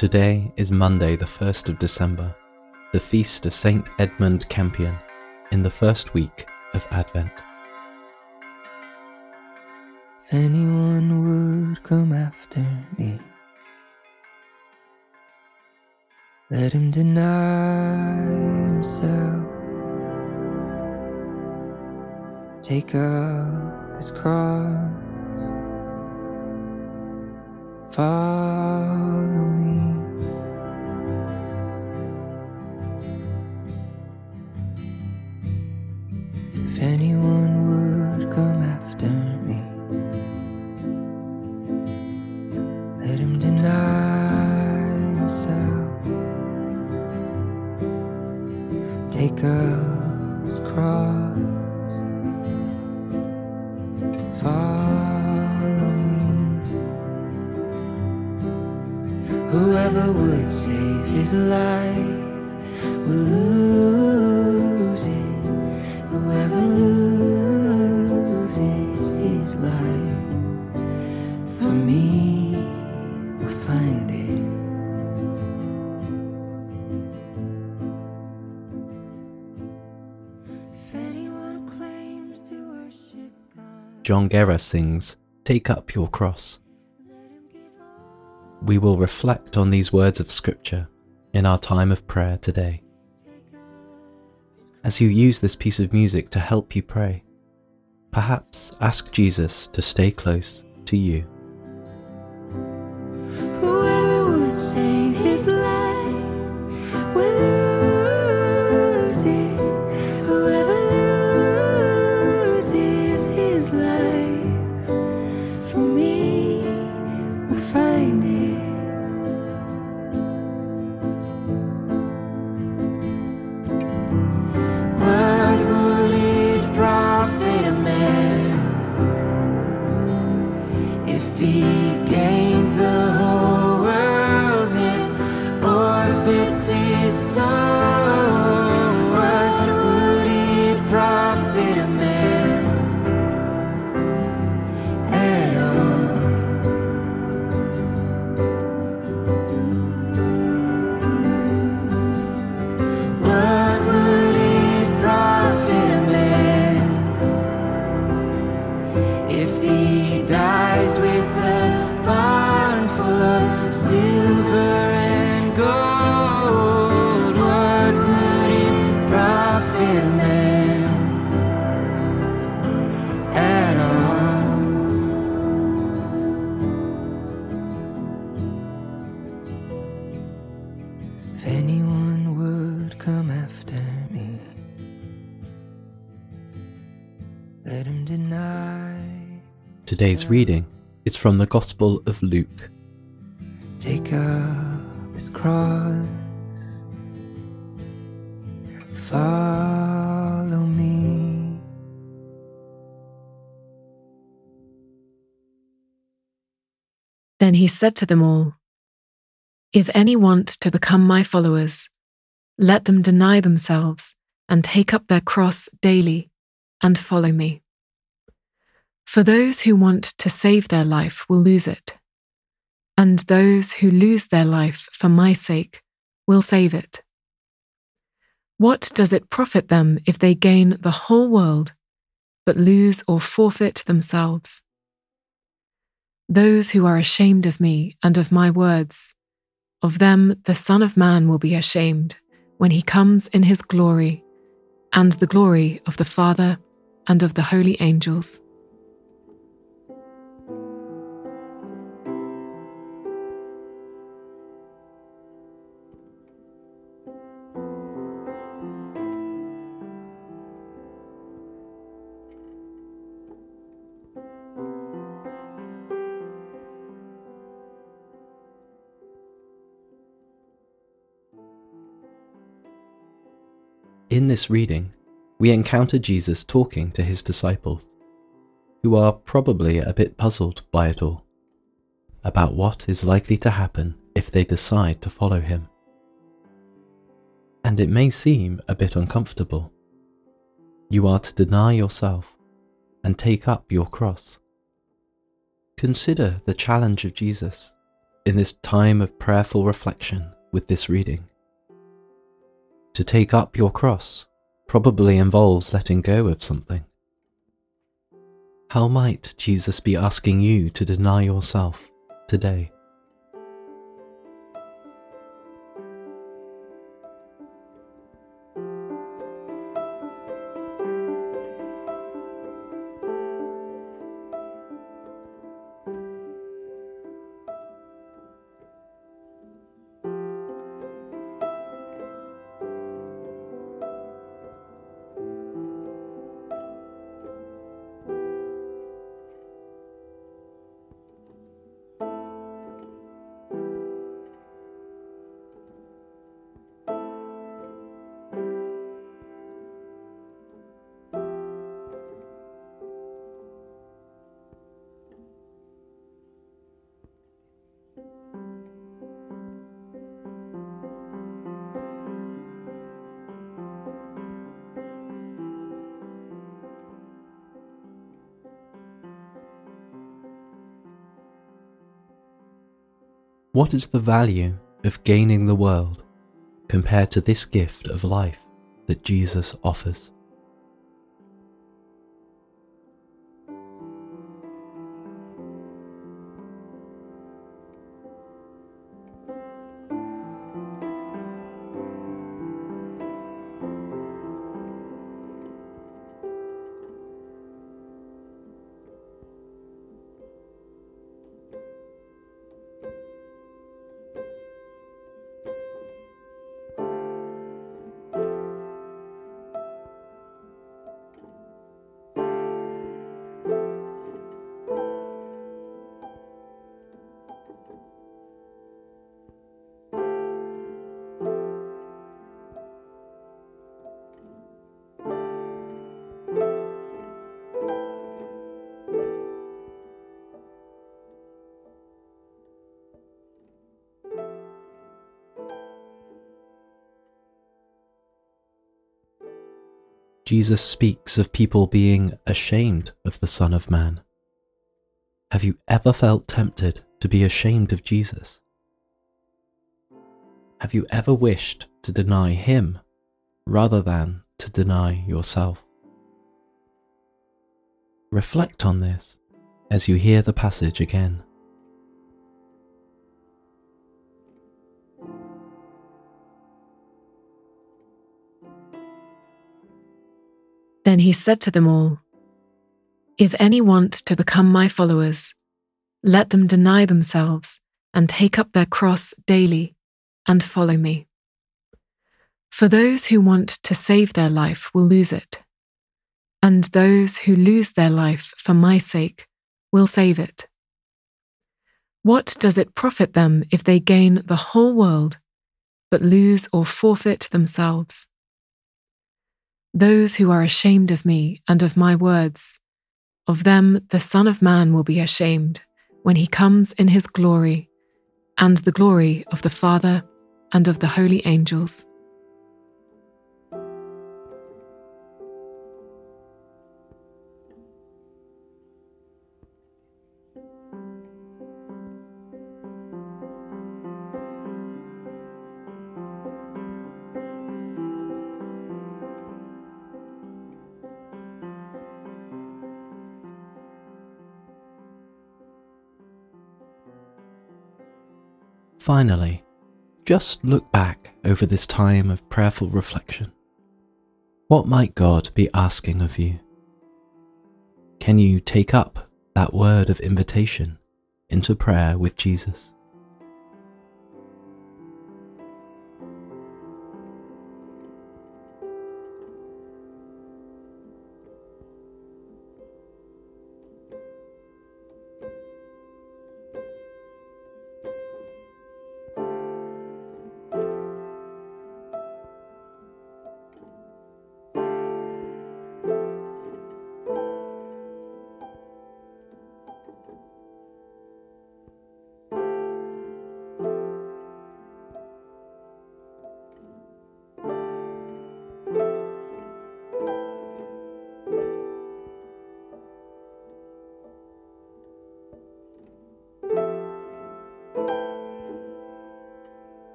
Today is Monday, the 1st of December, the feast of St. Edmund Campion, in the first week of Advent. If anyone would come after me, let him deny himself, take up his cross, follow me. If anyone would come after me, let him deny himself, take up his cross, follow me. Whoever would save his life will lose it. Whoever loses his life for me will find it. If anyone claims to worship God, John Guerra sings, "Take up your cross." We will reflect on these words of Scripture in our time of prayer today. As you use this piece of music to help you pray, perhaps ask Jesus to stay close to you. whoever would save his life will lose it. Whoever loses his life for me will find it. What would it profit a man if he gains the whole world and forfeits his soul? What would it profit a man at all? What would it profit a man if he dies with a barn full of silver and gold? What would it profit a man at all? If anyone would come after me, let him deny. Today's reading is from the Gospel of Luke. Take up his cross, follow me. Then he said to them all, "If any want to become my followers, let them deny themselves and take up their cross daily and follow me. For those who want to save their life will lose it, and those who lose their life for my sake will save it. What does it profit them if they gain the whole world, but lose or forfeit themselves? Those who are ashamed of me and of my words, of them the Son of Man will be ashamed when he comes in his glory, and the glory of the Father and of the holy angels." In this reading, we encounter Jesus talking to his disciples, who are probably a bit puzzled by it all, about what is likely to happen if they decide to follow him. And it may seem a bit uncomfortable. You are to deny yourself and take up your cross. Consider the challenge of Jesus in this time of prayerful reflection with this reading. To take up your cross probably involves letting go of something. How might Jesus be asking you to deny yourself today? What is the value of gaining the world compared to this gift of life that Jesus offers? Jesus speaks of people being ashamed of the Son of Man. Have you ever felt tempted to be ashamed of Jesus? Have you ever wished to deny him rather than to deny yourself? Reflect on this as you hear the passage again. Then he said to them all, "If any want to become my followers, let them deny themselves and take up their cross daily and follow me. For those who want to save their life will lose it, and those who lose their life for my sake will save it. What does it profit them if they gain the whole world, but lose or forfeit themselves? Those who are ashamed of me and of my words, of them the Son of Man will be ashamed when he comes in his glory and the glory of the Father and of the holy angels." Finally, just look back over this time of prayerful reflection. What might God be asking of you? Can you take up that word of invitation into prayer with Jesus?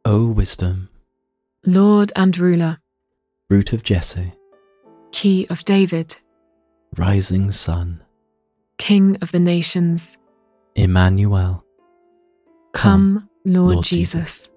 O wisdom, Lord and ruler, root of Jesse, key of David, rising sun, King of the nations, Emmanuel, come, Lord Lord Jesus.